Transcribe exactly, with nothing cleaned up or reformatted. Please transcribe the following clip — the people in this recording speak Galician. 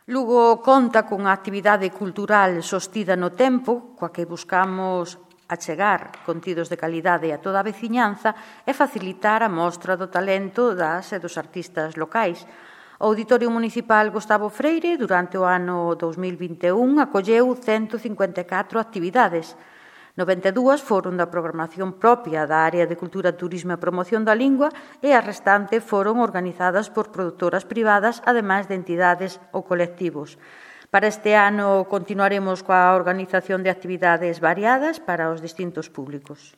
Lugo conta cunha actividade cultural sostida no tempo, coa que buscamos achegar contidos de calidade a toda a veciñanza e facilitar a mostra do talento das e dos artistas locais. O Auditorio Municipal Gustavo Freire, durante o ano dous mil vinte e un, acolleu ciento cincuenta e catro actividades. noventa e dúas foron da programación propia da Área de Cultura, Turismo e Promoción da Lingua e as restantes foron organizadas por produtoras privadas, ademais de entidades ou colectivos. Para este ano continuaremos coa organización de actividades variadas para os distintos públicos.